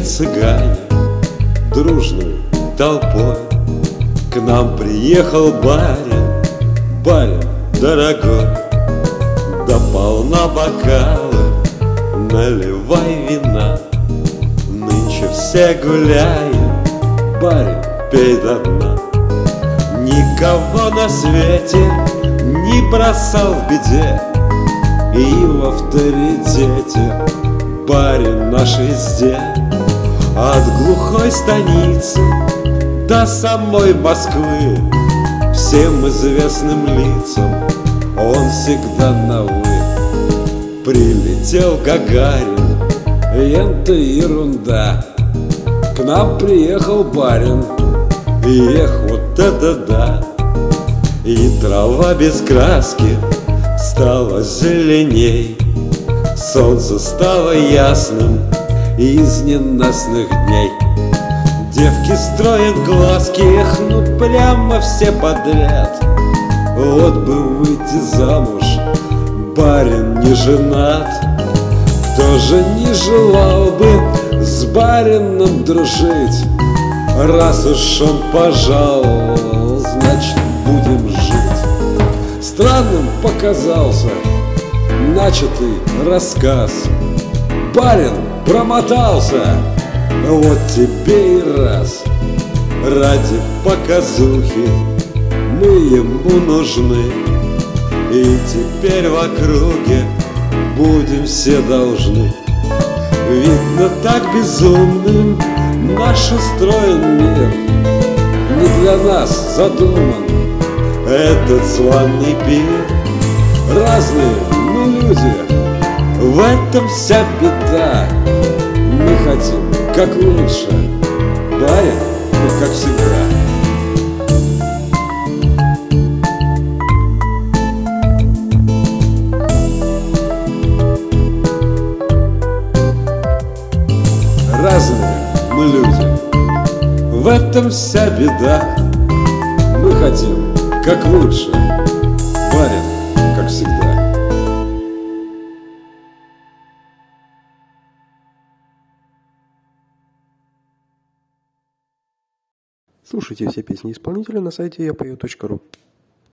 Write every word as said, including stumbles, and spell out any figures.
цыгане дружной толпой. К нам приехал барин, барин дорогой. Да полна бокалы, наливай вина. Нынче все гуляем, барин, пей до дна. Никого на свете не бросал в беде, и в авторитете барин наш везде. От глухой станицы до самой Москвы всем известным лицам он всегда на «вы». Прилетел Гагарин, это ерунда. К нам приехал барин, эх, вот это да. И трава без краски стала зеленей, солнце стало ясным из ненастных дней. Девки строят глазки, эх, ну прямо все подряд. Вот бы выйти замуж, барин не женат. Кто же не желал бы с барином дружить? Раз уж он пожаловал, значит будем жить. Странным показался начатый рассказ. Барин промотался, вот тебе и раз. Ради показухи мы ему нужны, и теперь в округе будем все должны. Видно, так безумным наш устроен мир, не для нас задуман этот званый пир. Разные мы люди, в этом вся беда. Мы хотим как лучше, барин, ну как всегда. Разные мы люди, в этом вся беда. Мы хотим как лучше, барин, как всегда. Слушайте все песни исполнителя на сайте я пою точка ру.